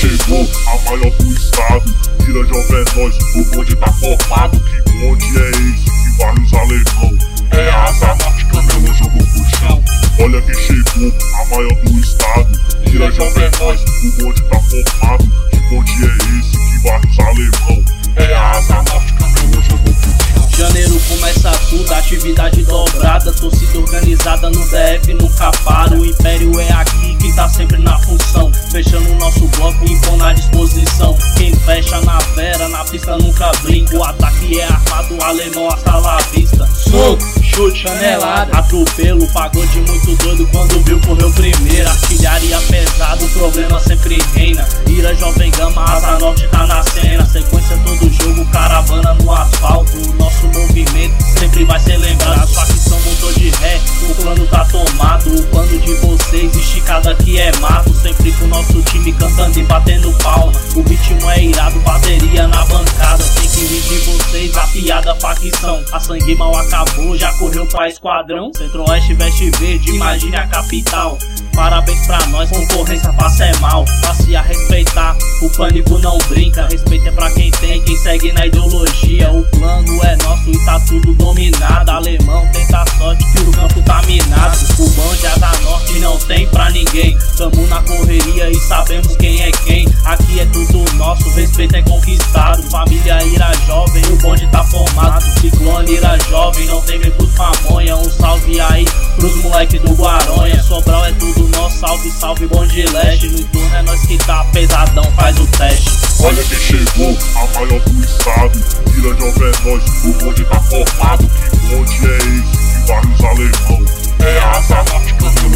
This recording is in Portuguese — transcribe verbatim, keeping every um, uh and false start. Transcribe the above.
chegou, a maior do estado. Vira Jovem Nós, o bonde tá formado. Que bonde é esse? Que vários alemão. É a Asa Norte, Camelô jogou pro chão. Olha quem chegou, a maior do estado. Vira Jovem Nós, o bonde tá formado. Que bonde é esse? Que vários alemão. É a Asa Norte, Camelô jogou pro chão. Janeiro começa tudo, atividade dobrada. Torcida organizada no D F nunca para. O Império é aqui que tá sempre na função. Fechando o nosso bloco, impondo à disposição. Quem fecha na vera, na pista nunca brinca. O ataque é armado, o alemão hasta lá vista. Soco, chute, chanelada, atropelo, pagode muito doido quando viu correu primeiro. Artilharia pesada, o problema sempre reina. Ira Jovem Gama, Asa Norte tá na cena. Sequência todo jogo, caravana no asfalto. O nosso movimento sempre vai ser lembrado. A facção voltou de ré, o plano tá tomado. O plano de vocês, esticado aqui é mato. Sempre com o nosso time cantando e batendo palma. O ritmo é irado, bateria na bancada. Tem que vir de vocês, a piada facção. A sangue mal acabou, já correu pra esquadrão. Centro-Oeste veste verde, imagine a capital. Parabéns pra nós, concorrência faça é mal. Passe a respeitar, o pânico não brinca. Respeito é pra quem tem, quem segue na ideologia. O plano é nosso e tá tudo dominado. Alemão tenta sorte que o campo tá minado. O bonde é da Norte não tem pra ninguém. Tamo na correria e sabemos quem é quem. Aqui é tudo nosso, respeito é conquistado. Família Ira Jovem, o bonde tá formado. Ciclone Ira Jovem, não tem medo por pamonha. Um salve aí pros moleque do Guaronha. Sobral é tudo nosso, salve, salve bonde leste. No entorno é nós que tá pesadão, faz o teste. Olha quem chegou, a maior do estado. Vira Jovem Nós, o bonde tá formado. Que bonde é esse? Que vários alemão. É a Asa Norte, Camelô